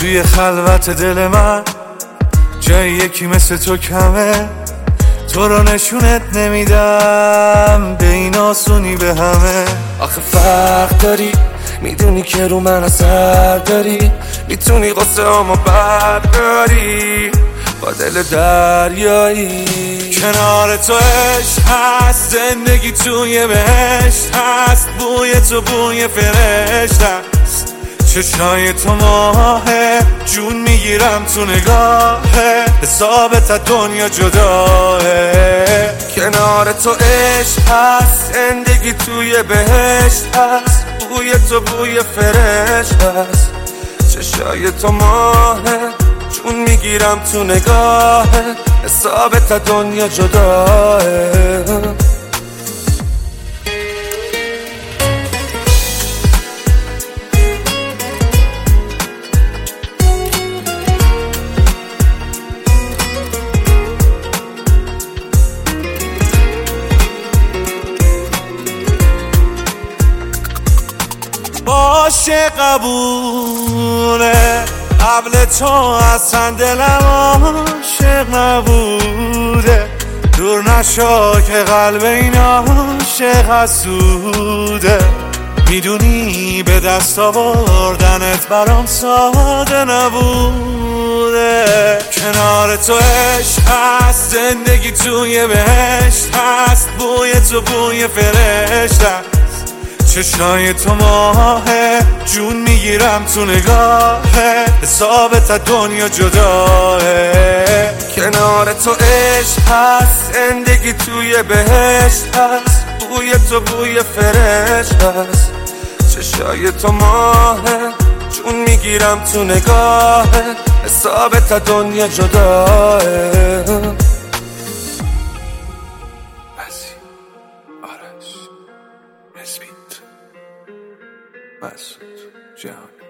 توی خلوت دل من جای یکی مثل تو کمه، تو رو نشونت نمیدم به این آسونی به همه. آخه فرق داری، میدونی که رو من اثر داری، میتونی قصه همو برداری با دل دریایی. کنار تو عشق هست، زندگی توی بهشت هست، بوی تو بوی فرشته است، چشای تو ماهه، جون میگیرم تو نگاهه، حسابت از دنیا جداه. کنار تو عشق هست، زندگی توی بهشت هست، بوی تو بوی فرشته است، چشای تو ماهه، جون میگیرم تو نگاهه، حسابت از دنیا جداه. باشه قبوله، قبل تو اصلا دلم عاشق نبوده، دور نشو که قلب این عاشق حسوده. میدونی به دست آوردنت برام ساده نبوده. کنار تو عشق هست، زندگی توی بهشت هست، بوی تو بوی فرشته است، چشای تو ماهه، جون میگیرم تو نگاهه، حسابت از دنیا جداه. کنار تو عشق هست، زندگی توی بهشت هست، بوی تو بوی فرشته است، چشای تو ماهه، جون میگیرم تو نگاهه، حسابت از دنیا جداه. آرش، مسعود جهانی.